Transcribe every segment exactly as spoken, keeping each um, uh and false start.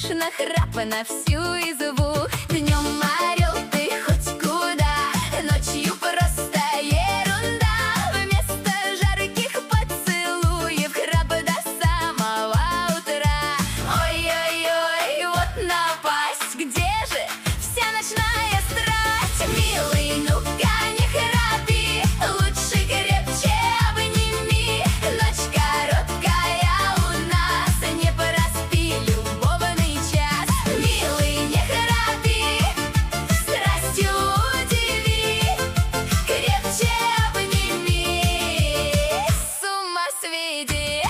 спишь нахрапа на всю избу. Днем орел ты хоть куда, ночью просто ерунда. Вместо жарких поцелуев храп до самого утра. Ой-ой-ой, вот напасть, где же вся ночная страсть? Милый, ну-ка не храпи, лучше крепче обними. Ночь короткая у нас, не проспи любовный час. Милый, не храпи, страстью удиви, крепче обними, с ума сведи.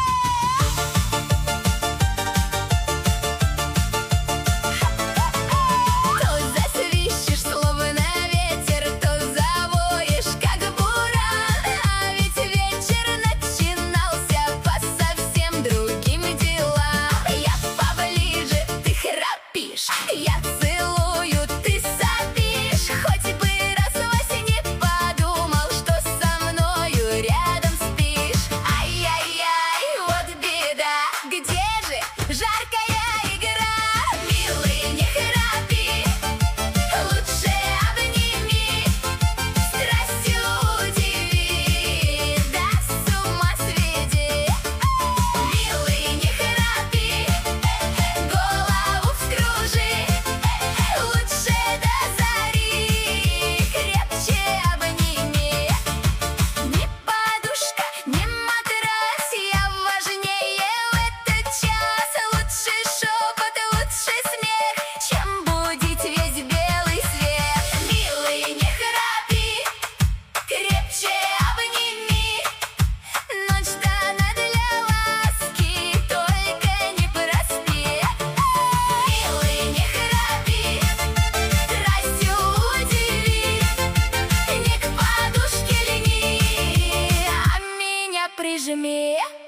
То засвищешь, словно ветер, то завоешь, как буран. А ведь вечер начинался по совсем другим делам. Я поближе, ты храпишь, я целую, ты сопишь. Хоть бы раз во сне подумал, что со мною рядом спишь. Ай-яй-яй, вот беда, где же жаркая игра? Милый, не храпи, лучше обними, страстью удиви, да с ума сведи. Милый, не храпи, голову вскружи, лучше до зари, крепче обними. Ни подушка, ни матрас, я важнее в этот час. Лучше шепот, лучше смех, чем будить весь белый свет. Милый, не храпи, крепче обними. Ночь дана для ласки, только не проспи. Милый, не храпи, страстью удиви, не к подушке льни, а меня прижми.